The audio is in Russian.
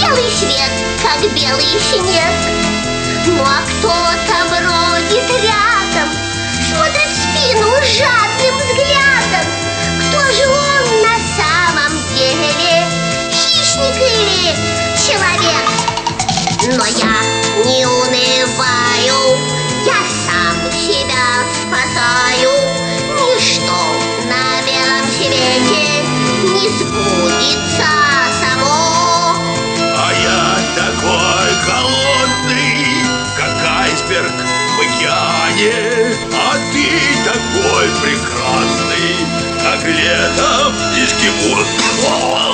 белый свет, как белый снег. Ну а кто-то бродит рядом, смотрит в спину жадным взглядом. Кто же он на самом деле? Хищник или человек? Но я не унываю, я сам себя спасаю. Ничто на белом свете не сбудется само. А я такой голодный, как айсберг в океане. А ты такой прекрасный, как летом эскимос.